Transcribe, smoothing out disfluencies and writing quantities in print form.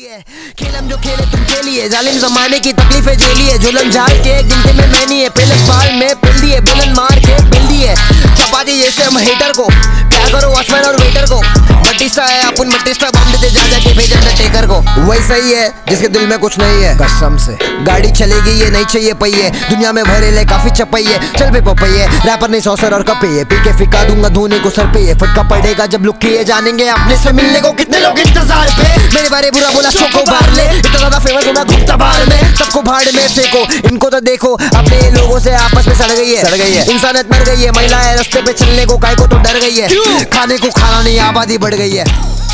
है। खेल हम जो खेले तुम खेलिए, जालिम जमाने की तकलीफें झेलिए। जुल्म झाड़ के एक गिनती में मैं नहीं है, पहले बाल में पिल दिए, बुलंद मार के पिल दिए। चपाती जैसे हम हेटर को, क्या करो वॉचमैन और वेटर को। बटिस्टा है अपन बटिस्टा, बम देते जा जाके भेज अंडरटेकर को। वही सही है जिसके दिल में कुछ नहीं है, कसम से। गाड़ी चलेगी ये नहीं चाहिए पहिए, दुनिया में भरे ले काफी चपैये। चल बे पपैये, रैपर नहीं सौसर और कपैये। पी के फिका दूंगा धोने को सर पे, ये फटका पड़ेगा जब लुक किए जानेंगे अपने से मिलने को कितने लोग इंतजार पे। मेरे बारे बुरा बोला शोको बाहर ले, इतना ज्यादा फेमस होना घूमता बाहर में। सबको भाड़ में फेंको, इनको तो देखो अपने लोगों से आपस में सड़ गई है। इंसानियत मर गई है, महिलाएं रास्ते पे चलने को काय को तो डर गई है। खाने को खाना नहीं, आबादी बढ़ गई है।